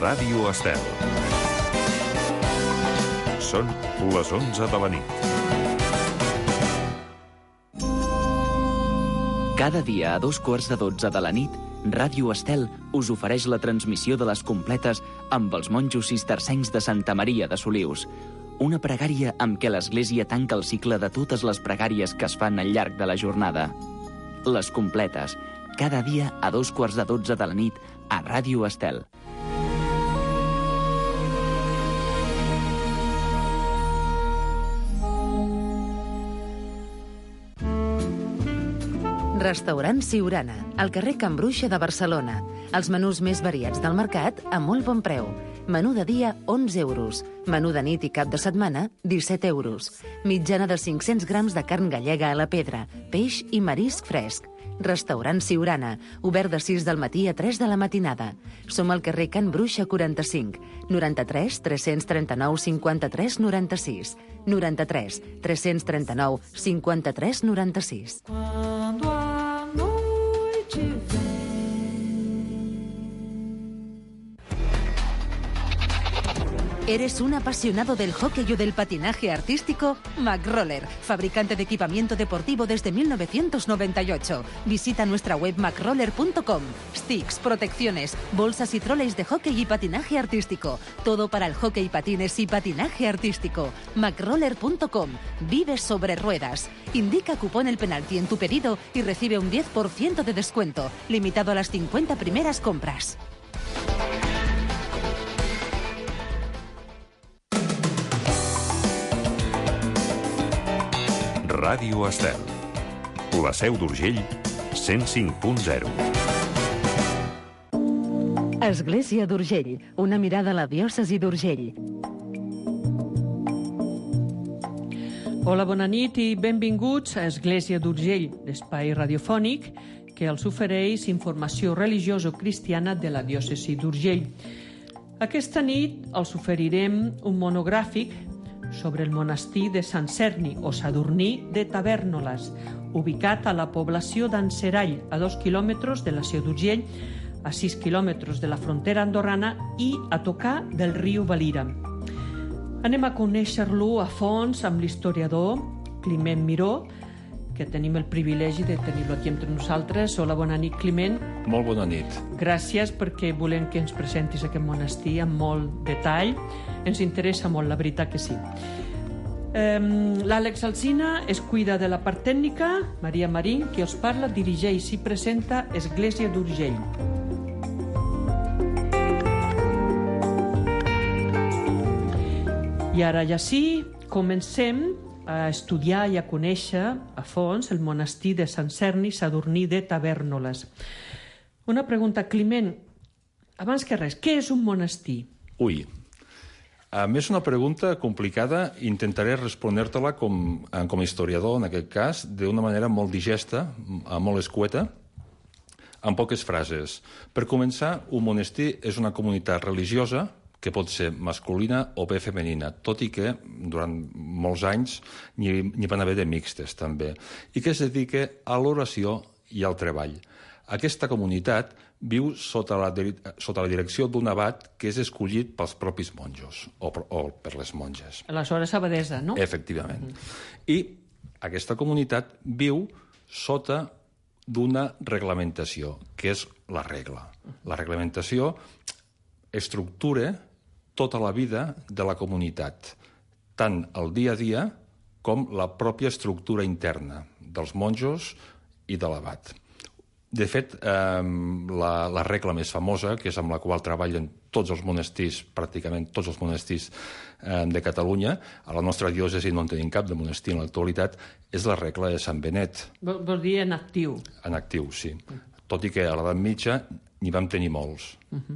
Ràdio Estel. Són les 11 de la nit. Cada dia a 2:15 de la nit, Ràdio Estel us ofereix la transmissió de les completes amb els monjos cistercencs de Santa Maria de Solius. Una pregària amb què l'Església tanca el cicle de totes les pregàries que es fan al llarg de la jornada. Les completes, cada dia a 2:15 de la nit a Ràdio Estel. Restaurant Siurana, al carrer Can Bruixa de Barcelona. Els menús més variats del mercat a molt bon preu. Menú de dia, 11 euros. Menú de nit i cap de setmana, 17 euros. Mitjana de 500 grams de carn gallega a la pedra, peix i marisc fresc. Restaurant Siurana, obert de 6 del matí a 3 de la matinada. Som al carrer Can Bruixa 45, 93 339 53 96, 93 339 53 96. ¿Eres un apasionado del hockey o del patinaje artístico? McRoller, fabricante de equipamiento deportivo desde 1998. Visita nuestra web macroller.com. Sticks, protecciones, bolsas y troleys de hockey y patinaje artístico. Todo para el hockey, patines y patinaje artístico. macroller.com. Vive sobre ruedas. Indica cupón El Penalti en tu pedido y recibe un 10% de descuento, limitado a las 50 primeras compras. Ràdio Estel. La Seu d'Urgell, 105.0. Església d'Urgell, una mirada a la diòcesi d'Urgell. Hola, bona nit i benvinguts a Església d'Urgell, l'espai radiofònic que els ofereix informació religioso-cristiana de la diòcesi d'Urgell. Aquesta nit els oferirem un monogràfic sobre el monestir de Sant Cerni o Sadurní de Tavèrnoles, ubicat a la població d'Anserall, a 2 quilòmetres de la Seu d'Urgell, a 6 quilòmetres de la frontera andorrana i a tocar del riu Valira. Anem a conèixer-lo a fons amb l'historiador Climent Miró, que tenim el privilegi de tenir-lo aquí entre nosaltres. Hola, bona nit, Climent. Molt bona nit. Gràcies perquè volem que ens presentis aquest monestir amb molt detall. Ens interessa molt, la veritat que sí. L'Àlex Alsina es cuida de la part tècnica, Maria Marín, qui els parla, dirigeix i presenta Església d'Urgell. I ara ja sí, comencem a estudiar i a conèixer a fons el monestir de Sant Cerni Sadurní de Tavèrnoles. Una pregunta, Climent, abans que res, què és un monestir? Ui, a més una pregunta complicada, intentaré respondre-te-la com a historiador, en aquest cas, d'una manera molt digesta, molt escueta, amb poques frases. Per començar, un monestir és una comunitat religiosa que pot ser masculina o bé femenina, tot i que durant molts anys n'hi van haver de mixtes també, i que es dedica a l'oració i al treball. Aquesta comunitat viu sota la direcció d'un abat que és escollit pels propis monjos o per les monges. Aleshores, abadesa, no? Efectivament. I aquesta comunitat viu sota d'una reglamentació, que és la regla. La reglamentació estructura tota la vida de la comunitat, tant el dia a dia com la pròpia estructura interna dels monjos i de l'abat. De fet, la regla més famosa, que és amb la qual treballen tots els monestirs, pràcticament tots els monestirs de Catalunya, a la nostra diòcesi no en tenim cap de monestir en l'actualitat, és la regla de Sant Benet. Vols dir en actiu? En actiu, sí. Tot i que a l'edat mitja n'hi vam tenir molts.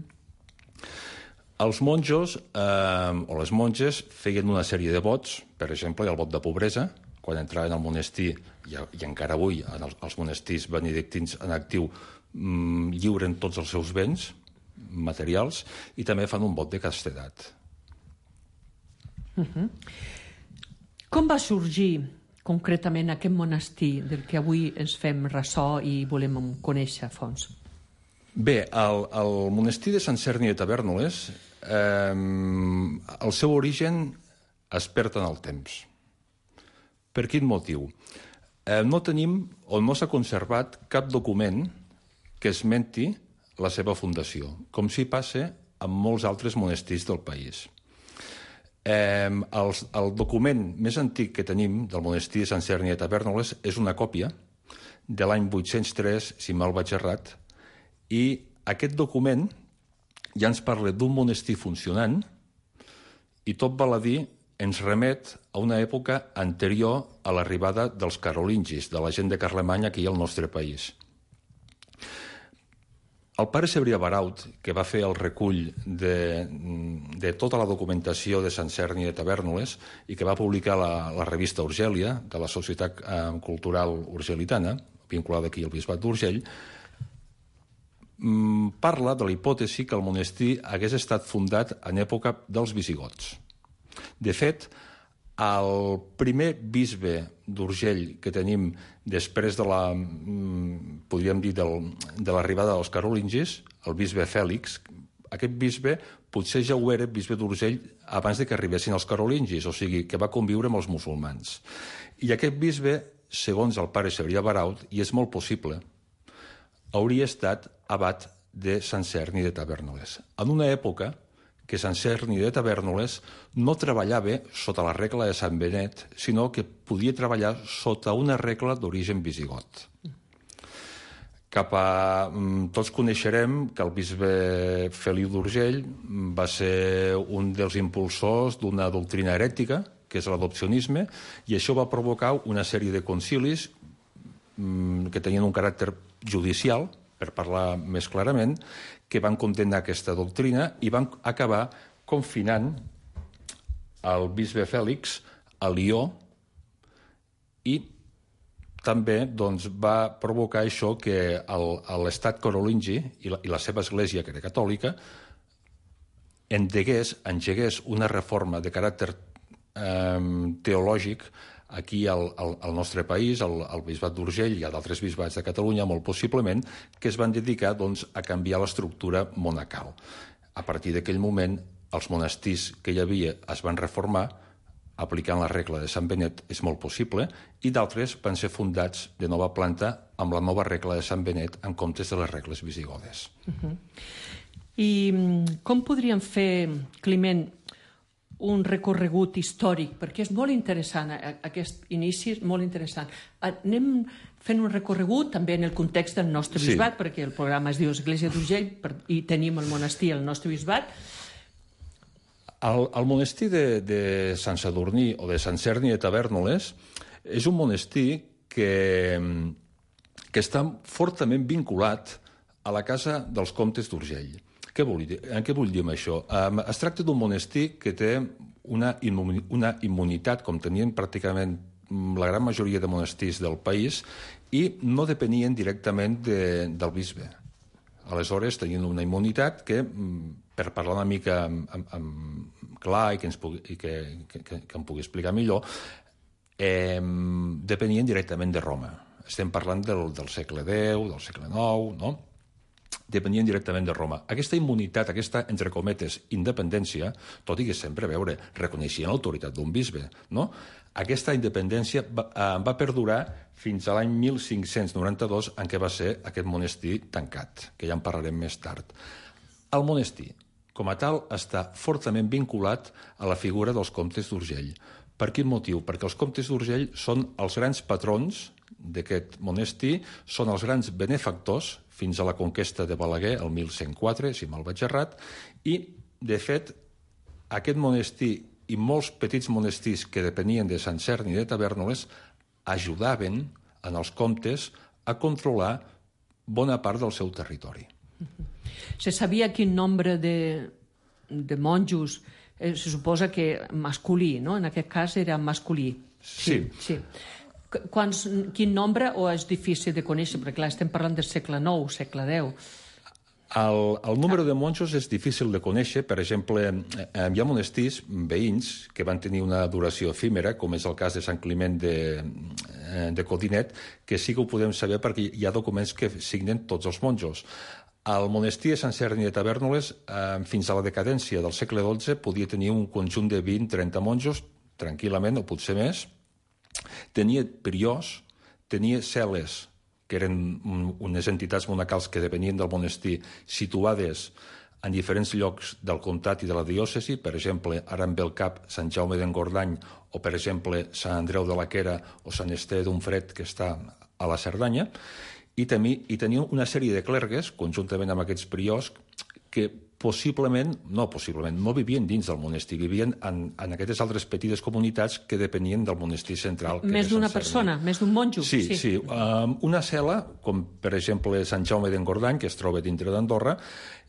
Els monjos o les monges feien una sèrie de vots, per exemple, el vot de pobresa, quan entraven al monestir, i encara avui els monestirs benedictins en actiu lliuren tots els seus béns materials i també fan un vot de castedat. Com va sorgir concretament aquest monestir del que avui ens fem ressò i volem conèixer a fons? Bé, el monestir de Sant Cerni de Tavèrnoles, el seu origen es perd en el temps. Per quin motiu? No tenim o no s'ha conservat cap document que esmenti la seva fundació, com si passa amb molts altres monestirs del país. El document més antic que tenim del monestir de Sant Cerni de Tavèrnoles és una còpia de l'any 803, si mal vaig errat, i aquest document ja ens parla d'un monestir funcionant i tot val a dir ens remet a una època anterior a l'arribada dels carolingis, de la gent de Carlemany aquí al nostre país. El pare Cebrià Baraut, que va fer el recull de tota la documentació de Sant Cerni de Tavèrnoles i que va publicar la revista Urgèlia, de la Societat Cultural Urgelitana, vinculada aquí al Bisbat d'Urgell, parla de la hipòtesi que el monestir hagués estat fundat en època dels visigots. De fet, el primer bisbe d'Urgell que tenim després de podríem dir, de l'arribada dels carolingis, el bisbe Fèlix, aquest bisbe potser ja ho era, bisbe d'Urgell, abans de que arribessin els carolingis, o sigui, que va conviure amb els musulmans. I aquest bisbe, segons el pare Cebrià Baraut, i és molt possible, hauria estat abat de Sant Cerni de Tavèrnoles, en una època que Sant Cerni de Tavèrnoles no treballava sota la regla de Sant Benet, sinó que podia treballar sota una regla d'origen visigot. Tots coneixerem que el bisbe Feliu d'Urgell va ser un dels impulsors d'una doctrina herètica, que és l'adopcionisme, i això va provocar una sèrie de concilis que tenien un caràcter judicial, per parlar més clarament, que van condemnar aquesta doctrina i van acabar confinant el bisbe Fèlix a Lió i també va provocar això que l'estat carolingi i la seva església, que era catòlica, engegués una reforma de caràcter teològic aquí al nostre país, al bisbat d'Urgell i a d'altres bisbats de Catalunya, molt possiblement, que es van dedicar a canviar l'estructura monacal. A partir d'aquell moment, els monestirs que hi havia es van reformar, aplicant la regla de Sant Benet, és molt possible, i d'altres van ser fundats de nova planta amb la nova regla de Sant Benet en comptes de les regles visigodes. I com podríem fer, Climent, un recorregut històric, perquè és molt interessant, aquest inici és molt interessant. Anem fent un recorregut també en el context del nostre bisbat, perquè el programa es diu Església d'Urgell i tenim el monestir al nostre bisbat. El monestir de Sant Sadurní o de Sant Cerni de Tavèrnoles és un monestir que està fortament vinculat a la casa dels comtes d'Urgell. Què vull dir amb això? Es tracta d'un monestir que té una immunitat, com tenien pràcticament la gran majoria de monestirs del país, i no depenien directament del bisbe. Aleshores, tenien una immunitat que, per parlar una mica clar i que em pugui explicar millor, depenien directament de Roma. Estem parlant del segle X, del segle IX, no? Depenien directament de Roma. Aquesta immunitat, aquesta, entre cometes, independència, tot i que sempre, reconeixien l'autoritat d'un bisbe, no? Aquesta independència va perdurar fins a l'any 1592, en què va ser aquest monestir tancat, que ja en parlarem més tard. El monestir, com a tal, està fortament vinculat a la figura dels comtes d'Urgell. Per quin motiu? Perquè els comtes d'Urgell són els grans patrons d'aquest monestir, són els grans benefactors fins a la conquesta de Balaguer, el 1104, si mal vaig errat, i, de fet, aquest monestir i molts petits monestirs que depenien de Sant Cerni de Tavèrnoles ajudaven en els comtes a controlar bona part del seu territori. Se sabia quin nombre de monjos, se suposa que masculí, no? En aquest cas era masculí. Sí. Quin nombre, o és difícil de conèixer? Perquè clar, estem parlant del segle IX, segle X. El número de monjos és difícil de conèixer. Per exemple, hi ha monestirs veïns que van tenir una duració efímera, com és el cas de Sant Climent de Codinet, que sí que ho podem saber perquè hi ha documents que signen tots els monjos. El monestir de Sant Serni de Tavèrnoles, fins a la decadència del segle XII, podia tenir un conjunt de 20-30 monjos, tranquil·lament, o potser més. Tenia priors, tenia cel·les, que eren unes entitats monacals que depenien del monestir, situades en diferents llocs del comtat i de la diòcesi, per exemple, ara em ve al cap Sant Jaume d'Engordany, o per exemple Sant Andreu de la Quera o Sant Esteve d'Unfred, que està a la Cerdanya, i tenia una sèrie de clergues, conjuntament amb aquests priors, que no vivien dins del monestir, vivien en aquestes altres petites comunitats que depenien del monestir central. Més d'una persona, més d'un monjo. Sí. Una cel·la, com per exemple Sant Jaume d'Engordany, que es troba dintre d'Andorra,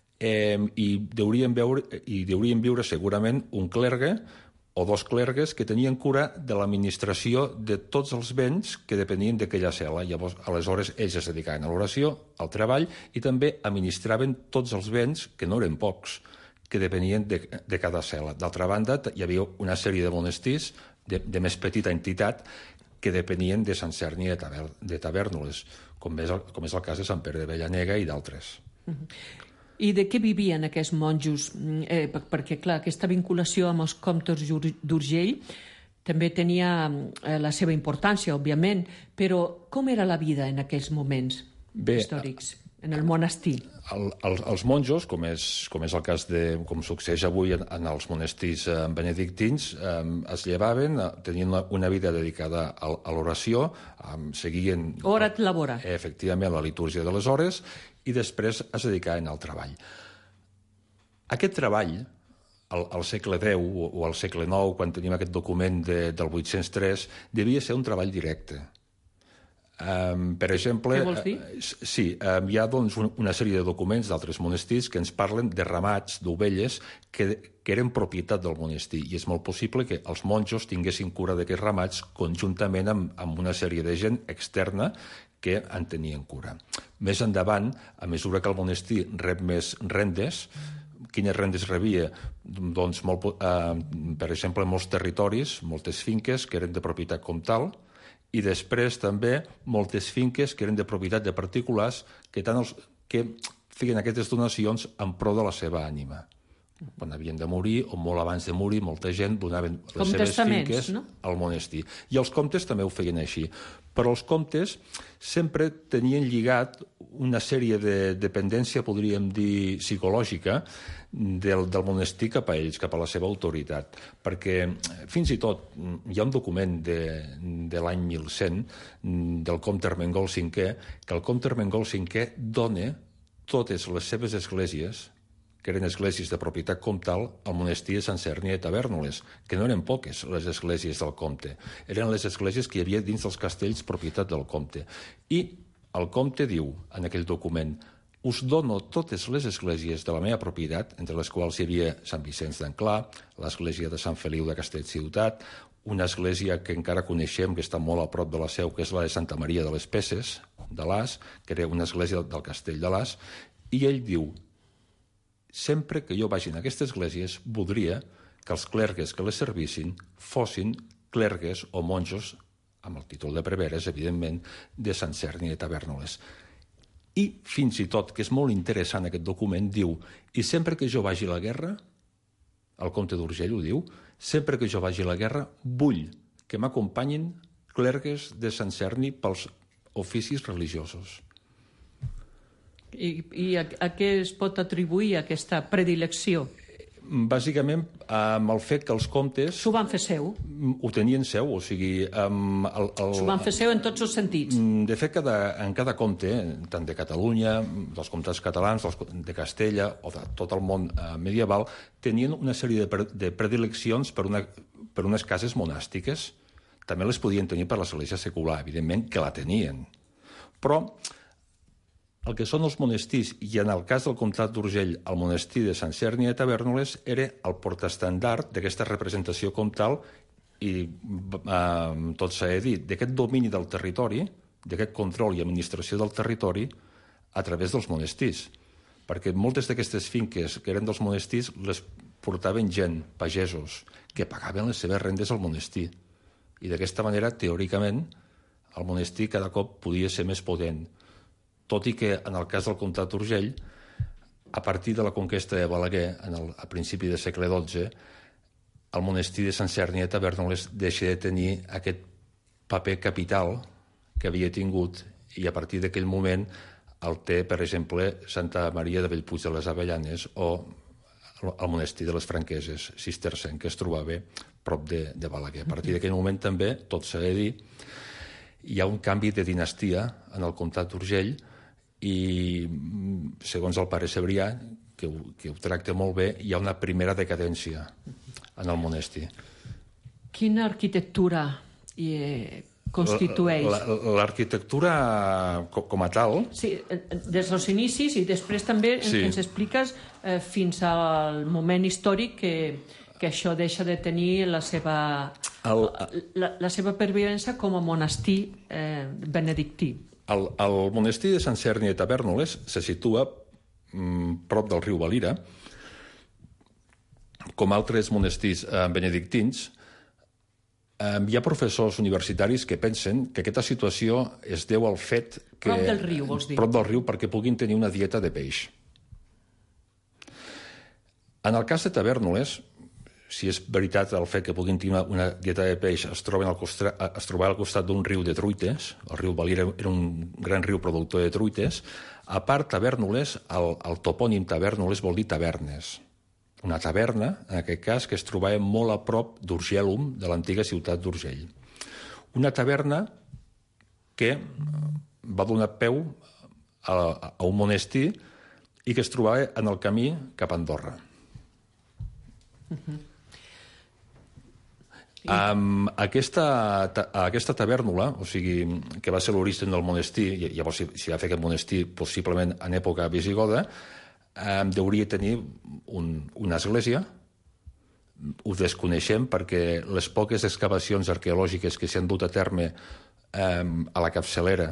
i deurien viure segurament un clergue o dos clergues que tenien cura de l'administració de tots els béns que depenien d'aquella cel·la. Llavors, aleshores, ells es dedicaven a l'oració, al treball, i també administraven tots els béns, que no eren pocs, que depenien de cada cel·la. D'altra banda, hi havia una sèrie de monestirs de més petita entitat que depenien de Sant Serni de Tavèrnoles, com és el cas de Sant Pere de Villanega i d'altres. I de què vivien aquests monjos? Perquè, clar, aquesta vinculació amb els comtes d'Urgell també tenia la seva importància, òbviament, però com era la vida en aquells moments històrics, en el monestir? Els monjos, com és el cas com succeeix avui en els monestirs benedictins, es llevaven, tenien una vida dedicada a l'oració, seguien... Hora et labora. Efectivament, la litúrgia de les hores, i després es dedicaven al treball. Aquest treball, al segle X o al segle IX, quan tenim aquest document del 803, devia ser un treball directe. Per exemple... Què vols dir? Sí, hi ha una sèrie de documents d'altres monestirs que ens parlen de ramats d'ovelles que eren propietat del monestir, i és molt possible que els monjos tinguessin cura d'aquests ramats conjuntament amb una sèrie de gent externa que en tenien cura. Més endavant, a mesura que el monestir rep més rendes, quines rendes rebia? Doncs, per exemple, molts territoris, moltes finques que eren de propietat comtal, i després també moltes finques que eren de propietat de particulars que feien aquestes donacions en pro de la seva ànima. Quan havien de morir, o molt abans de morir, molta gent donaven les seves finques al monestir. I els comtes també ho feien així. Però els comtes sempre tenien lligat una sèrie de dependència, podríem dir, psicològica, del monestir cap a ells, cap a la seva autoritat. Perquè fins i tot hi ha un document de l'any 1100 del comte Ermengol V, que el comte Ermengol V dona totes les seves esglésies, que eren esglésies de propietat comtal, al monestir de Sant Serni de Tavèrnoles, que no eren poques les esglésies del comte. Eren les esglésies que hi havia dins dels castells propietat del comte. I el comte diu, en aquell document, us dono totes les esglésies de la meva propietat, entre les quals hi havia Sant Vicenç d'Anclà, l'església de Sant Feliu de Castellciutat, una església que encara coneixem, que està molt a prop de la seu, que és la de Santa Maria de les Peces, de l'As, que era una església del castell de l'As, i ell diu: sempre que jo vagi en aquestes esglésies, voldria que els clergues que les servissin fossin clergues o monjos, amb el títol de preveres, evidentment, de Sant Serni de Tavèrnoles. I fins i tot, que és molt interessant aquest document, diu: i sempre que jo vagi a la guerra, el comte d'Urgell ho diu, sempre que jo vagi a la guerra, vull que m'acompanyin clergues de Sant Serni pels oficis religiosos. I a què es pot atribuir aquesta predilecció? Bàsicament, amb el fet que els comtes... S'ho van fer seu? Ho tenien seu, o sigui... S'ho van fer seu en tots els sentits? De fet, en cada comte, tant de Catalunya, dels comtats catalans, de Castella o de tot el món medieval, tenien una sèrie de predileccions per unes cases monàstiques. També les podien tenir per l'església secular, evidentment que la tenien. Però el que són els monestirs, i en el cas del comtat d'Urgell, el monestir de Sant Serni de Tavèrnoles era el portaestandard d'aquesta representació comtal i, tot s'ha de dir, d'aquest domini del territori, d'aquest control i administració del territori a través dels monestirs. Perquè moltes d'aquestes finques que eren dels monestirs les portaven gent, pagesos, que pagaven les seves rendes al monestir. I d'aquesta manera, teòricament, el monestir cada cop podia ser més potent. Tot i que, en el cas del comtat d'Urgell, a partir de la conquesta de Balaguer, a principi del segle XII, el monestir de Sant Sèrnia de Tavèrnoles deixa de tenir aquest paper capital que havia tingut, i a partir d'aquell moment el té, per exemple, Santa Maria de Bellpuig de les Avellanes o el monestir de les Franqueses, cistercenc, que es trobava prop de Balaguer. A partir d'aquell moment també, tot s'ha de dir, hi ha un canvi de dinastia en el comtat d'Urgell i, segons el pare Cebrià, que ho tracta molt bé, hi ha una primera decadència en el monestir. Quina arquitectura constitueix? L'arquitectura com a tal... Sí, des dels inicis i després també ens expliques fins al moment històric que això deixa de tenir la seva pervivència com a monestir benedictí. El monestir de Sant Sèrnia de Tavèrnoles se situa prop del riu Valira. Com altres monestirs benedictins, hi ha professors universitaris que pensen que aquesta situació es deu al fet que... Prop del riu, vols dir? Prop del riu, perquè puguin tenir una dieta de peix. En el cas de Tavèrnoles, si és veritat el fet que puguin tenir una dieta de peix, es trobava al costat d'un riu de truites. El riu Valira era un gran riu productor de truites. A part, Tavèrnoles, el topònim Tavèrnoles vol dir tavernes. Una taverna, en aquest cas, que es trobava molt a prop d'Urgellum, de l'antiga ciutat d'Urgell. Una taverna que va donar peu a un monestir i que es trobava en el camí cap a Andorra. Aquesta tavèrnola, o sigui, que va ser l'origen del monestir, i llavors s'hi va fer aquest monestir possiblement en època visigoda, hauria tenir una església. Ho desconeixem perquè les poques excavacions arqueològiques que s'han dut a terme a la capçalera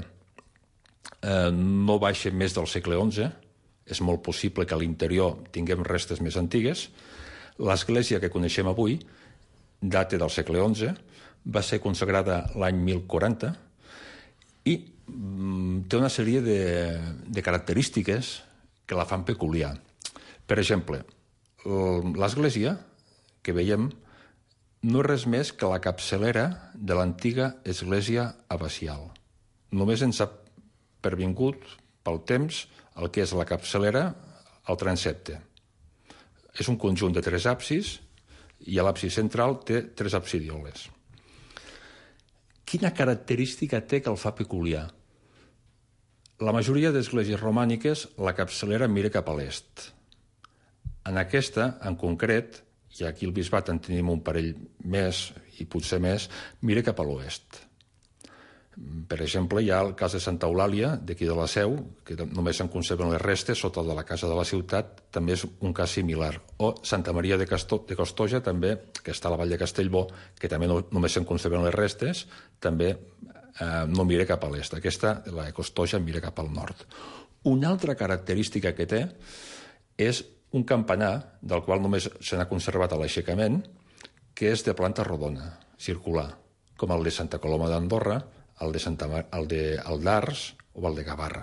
no baixen més del segle XI. És molt possible que a l'interior tinguem restes més antigues. L'església que coneixem avui data del segle XI, va ser consagrada l'any 1040 i té una sèrie de característiques que la fan peculiar. Per exemple, l'església que veiem no és res més que la capçalera de l'antiga església abacial. Només ens ha pervingut pel temps el que és la capçalera al transsepte. És un conjunt de 3 absis i a l'absis central té 3 absidioles. Quina característica té que el fa peculiar? La majoria d'esglésies romàniques, la capçalera mira cap a l'est. En aquesta, en concret, i aquí al bisbat en tenim un parell més, i potser més, mira cap a l'oest. Per exemple, hi ha el cas de Santa Eulàlia, d'aquí de la Seu, que només se'n conserven les restes sota de la casa de la ciutat, també és un cas similar. O Santa Maria de Costoja, també, que està a la vall de Castellbó, que també només se'n conserven les restes, també no mira cap a l'est. Aquesta, la de Costoja, mira cap al nord. Una altra característica que té és un campanar, del qual només se n'ha conservat a l'aixecament, que és de planta rodona, circular, com el de Santa Coloma d'Andorra, el d'Ars o el de Gavarra.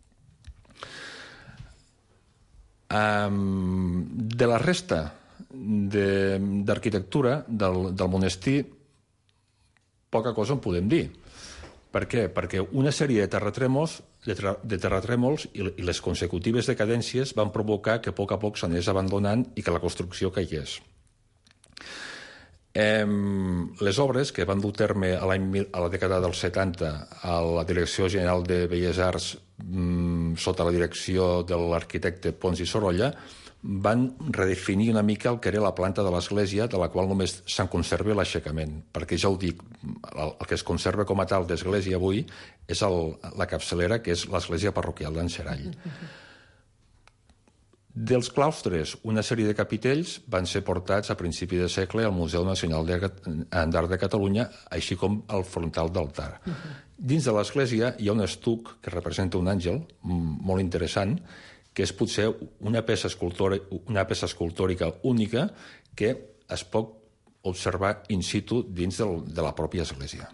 De la resta d'arquitectura del monestir, poca cosa en podem dir. Per què? Perquè una sèrie de terratrèmols i les consecutives decadències van provocar que a poc s'anés abandonant i que la construcció caigués. Les obres que van dur terme a la dècada dels 70 a la Direcció General de Belles Arts sota la direcció de l'arquitecte Pons i Sorolla van redefinir una mica el que era la planta de l'església, de la qual només se'n conserva l'aixecament, perquè ja ho dic, el que es conserva com a tal d'església avui és la capçalera, que és l'església parroquial d'en Xerall. Dels claustres, una sèrie de capitells van ser portats a principi de segle al Museu Nacional d'Art de Catalunya, així com al frontal d'altar. Dins de l'església hi ha un estuc que representa un àngel molt interessant, que és potser una peça escultòrica única que es pot observar in situ dins de la pròpia església.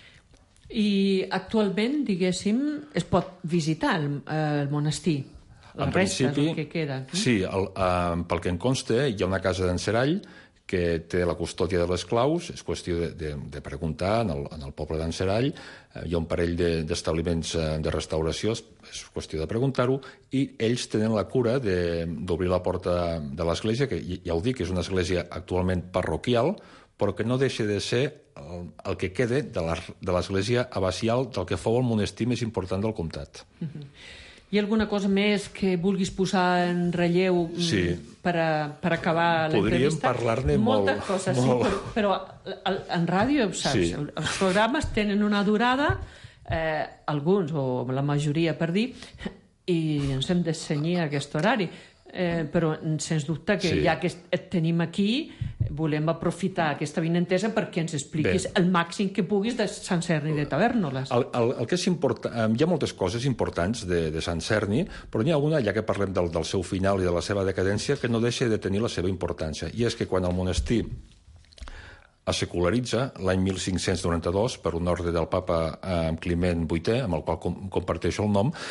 I actualment, diguéssim, es pot visitar el monestir? la resta és el que queda. Sí, pel que em consta, hi ha una casa d'en Serall que té la custòdia de les claus, és qüestió de preguntar en el poble d'en Serall, hi ha un parell d'establiments de restauració, és qüestió de preguntar-ho, i ells tenen la cura d'obrir la porta de l'església, que ja ho dic, és una església actualment parroquial, però que no deixa de ser el que quede de l'església abacial del que fou el monestir més important del comtat. Hi ha alguna cosa més que vulguis posar en relleu per acabar l'entrevista? Podríem parlar-ne molt. Moltes coses, sí, però en ràdio, saps, els programes tenen una durada, alguns, o la majoria per dir, i ens hem de cenyir a aquest horari. Però sens dubte que ja que et tenim aquí volem aprofitar aquesta vinentesa perquè ens expliquis el màxim que puguis de Sant Cerni de Tavèrnoles. El que és important, hi ha moltes coses importants de Sant Cerni, però n'hi ha una, ja que parlem del seu final i de la seva decadència, que no deixa de tenir la seva importància, i és que quan el monestir es secularitza l'any 1592 per un ordre del papa Climent VIII, amb el qual comparteixo el nom.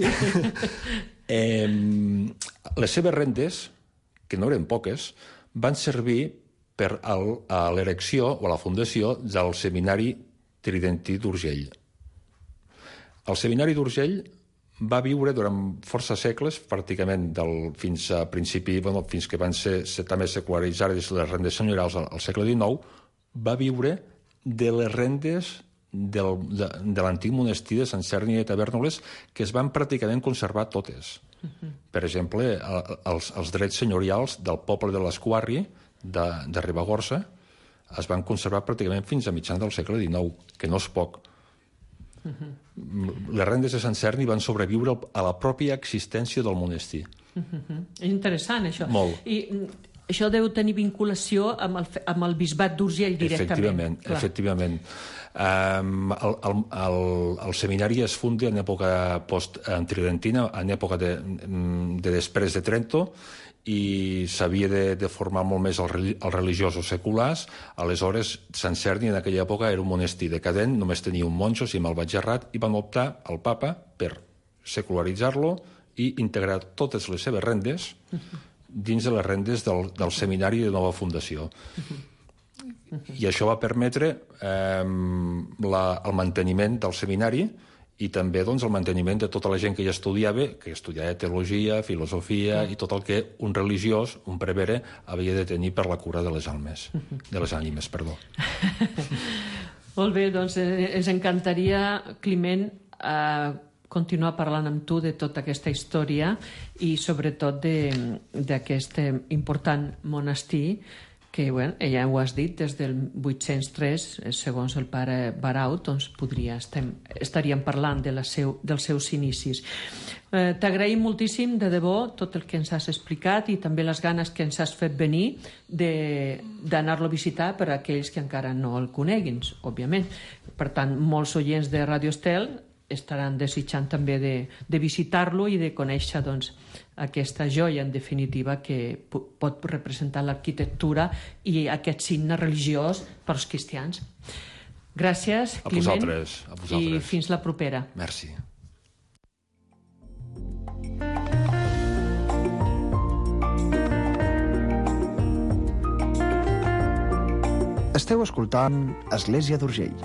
Les seves rendes, que no eren poques, van servir per a l'erecció o a la fundació del Seminari Tridentí d'Urgell. El Seminari d'Urgell va viure durant força segles, pràcticament fins a principi, fins que van ser també secularitzades les rendes senyorials al segle XIX, va viure de les rendes de l'antic monestir de Sant Cerni de Tavèrnoles, que es van pràcticament conservar totes. Per exemple, els drets senyorials del poble de l'Esquarri, de Ribagorça, es van conservar pràcticament fins a mitjans del segle XIX, que no és poc. Les rendes de Sant Cerni van sobreviure a la pròpia existència del monestir. És interessant, això. Molt. I això deu tenir vinculació amb el bisbat d'Urgell directament. Efectivament. El seminari es funda en època post-tridentina, en època de després de Trento, i s'havia de formar molt més els religiosos seculars. Aleshores, Sant Cerni en aquella època era un monestir decadent, només tenia un monjo, si me'l vaig errat, i van optar al papa per secularitzar-lo i integrar totes les seves rendes dins de les rendes del seminari de nova fundació. I això va permetre el manteniment del seminari i també el manteniment de tota la gent que hi estudiava, que estudiava teologia, filosofia i tot el que un religiós, un prevere, havia de tenir per la cura de les ànimes. Molt bé, doncs ens encantaria, Climent, continuar parlant amb tu de tota aquesta història i sobretot d'aquest important monestir que, ja ho has dit, des del 803, segons el pare Barau, doncs estaríem parlant dels seus inicis. T'agraïm moltíssim, de debò, tot el que ens has explicat i també les ganes que ens has fet venir d'anar-lo a visitar per a aquells que encara no el coneguin, òbviament. Per tant, molts oients de Radio Estel estaran desitjant també de visitar-lo i de conèixer aquesta joia, en definitiva, que pot representar l'arquitectura i aquest signe religiós per als cristians. Gràcies, Climent, a vosaltres. I fins la propera. Merci. Esteu escoltant Església d'Urgell.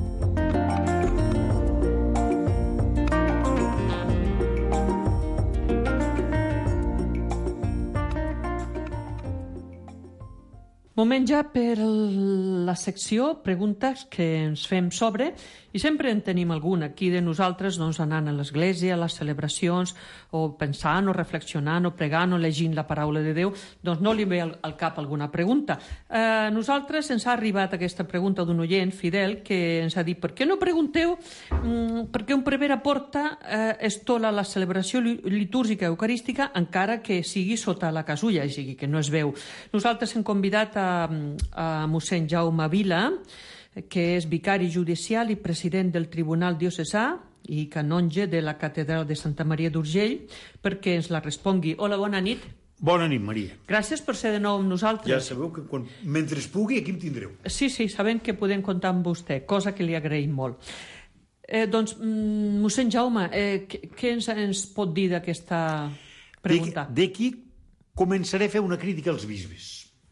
Moment ja per la secció preguntes que ens fem sobre, i sempre en tenim alguna. Aquí de nosaltres anant a l'església, a les celebracions, o pensant, o reflexionant, o pregant, o llegint la paraula de Déu, doncs no li ve al cap alguna pregunta. A nosaltres ens ha arribat aquesta pregunta d'un oient fidel que ens ha dit: per què no pregunteu per què un prevere porta estola la celebració litúrgica eucarística encara que sigui sota la casulla, o sigui que no es veu. Nosaltres hem convidat a mossèn Jaume Vila, que és vicari judicial i president del Tribunal Diocesà i canonge de la Catedral de Santa Maria d'Urgell, perquè ens la respongui. Hola, bona nit. Bona nit, Maria. Gràcies per ser de nou amb nosaltres. Ja sabeu que mentre es pugui aquí em tindreu. Sí, sabem que podem comptar amb vostè, cosa que li agraïm molt. Doncs, mossèn Jaume, què ens pot dir d'aquesta preguntar. D'aquí començaré a fer una crítica als bisbes.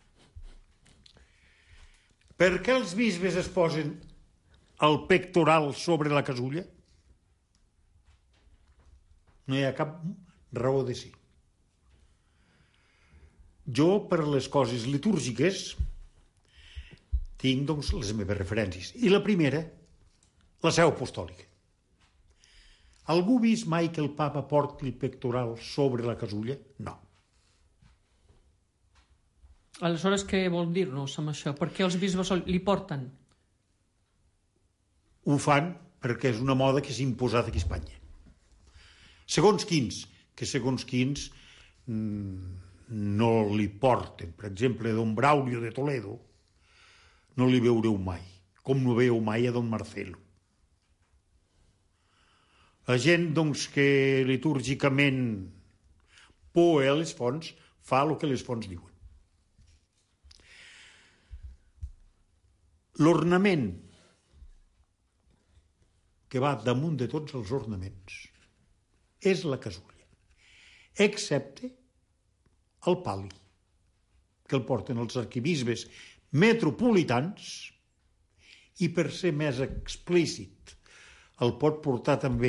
Per què els bisbes es posen el pectoral sobre la casulla? No hi ha cap raó de ser. Jo, per les coses litúrgiques, tinc, doncs, les meves referències. I la primera, la seu apostòlica. Algú ha vist mai que el papa porti el pectoral sobre la casulla? No. Aleshores, què vol dir-nos amb això? Per què els bisbes li porten? Ho fan perquè és una moda que s'ha imposat aquí a Espanya. Segons quins no li porten. Per exemple, don Braulio de Toledo no li veureu mai, com no veieu mai a don Marcelo. La gent, doncs, que litúrgicament poe a les fonts, fa el que les fonts diuen. L'ornament que va damunt de tots els ornaments és la casulla, excepte el pal·li, que el porten els arquebisbes metropolitans i, per ser més explícit, el pot portar també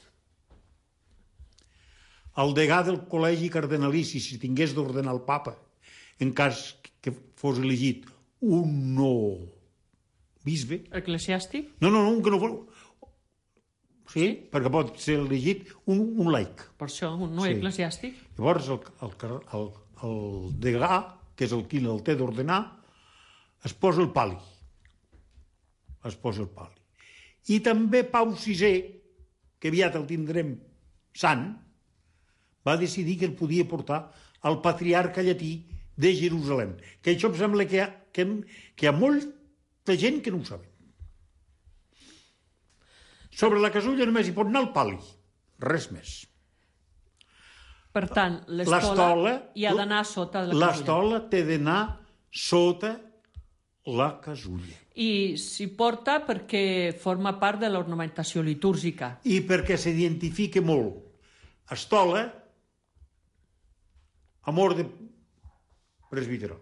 el degà del col·legi cardenalici, si tingués d'ordenar el papa, en cas que fos elegit un no bisbe. Eclesiàstic? No, que no fos... Sí, perquè pot ser elegit un laic. Per això, un no eclesiàstic? Llavors, el degà, que és el qui el té d'ordenar, es posa el pal·li. I també Pau VI, que aviat el tindrem sant, va decidir que el podia portar al patriarca llatí de Jerusalem. Que això em sembla que hi ha molta gent que no ho saben. Sobre la casulla només hi pot anar el pal·li, res més. Per tant, l'estola hi ha d'anar sota la casulla. L'estola té d'anar sota la casulla. I s'hi porta perquè forma part de l'ornamentació litúrgica. I perquè s'identifica molt. Estola, amor de presbítero.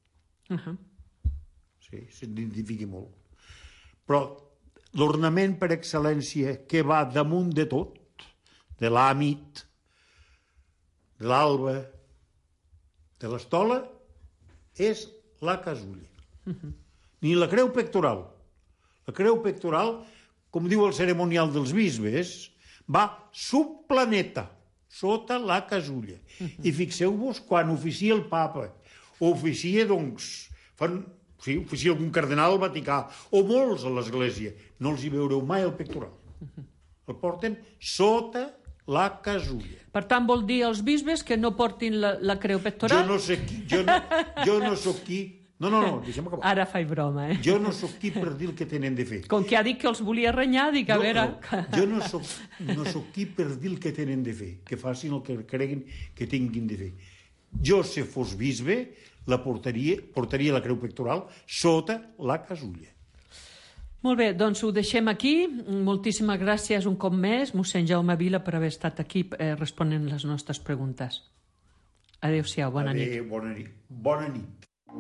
Sí, s'identifica molt. Però l'ornament per excel·lència que va damunt de tot, de l'àmit, de l'alba, de l'estola, és la casulla. Ni la creu pectoral. La creu pectoral, com diu el cerimonial dels bisbes, va subplaneta, sota la casulla. I fixeu-vos, quan oficia el papa, o oficia, doncs, oficia algun cardenal vaticà, o molts a l'església, no els hi veureu mai el pectoral. El porten sota la casulla. Per tant, vol dir als bisbes que no portin la creu pectoral? Jo no soc qui... No, deixem acabar. Ara faig broma, Jo no soc qui per dir el que tenen de fer. Com que ha dit que els volia renyar, dic, a veure... Jo no soc qui per dir el que tenen de fer, que facin el que creguin que tinguin de fer. Jo, si fos bisbe, portaria la creu pectoral sota la casulla. Molt bé, doncs ho deixem aquí. Moltíssimes gràcies un cop més, mossèn Jaume Vila, per haver estat aquí responent les nostres preguntes. Adéu-siau, bona nit. Adéu, bona nit.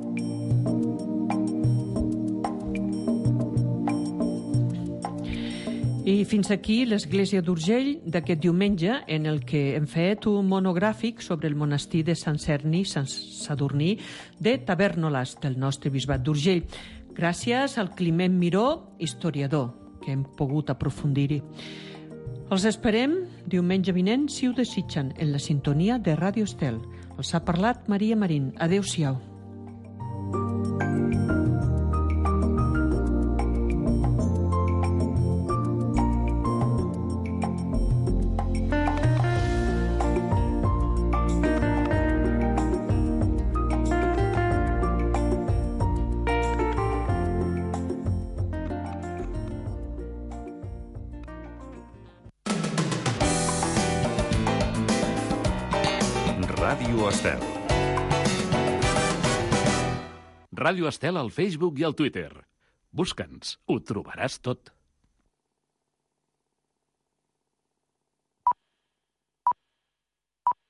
I fins aquí l'Església d'Urgell d'aquest diumenge, en el que hem fet un monogràfic sobre el monestir de Sant Cerni, Sant Sadurní de Tavernolas, del nostre bisbat d'Urgell. Gràcies al Climent Miró, historiador, que hem pogut aprofundir-hi. Els esperem diumenge vinent, si ho desitgen, en la sintonia de Ràdio Estel. Els ha parlat Maria Marín. Adéu-siau. Ràdio Estel. Ràdio Estel al Facebook i al Twitter. Busca'ns, ho trobaràs tot.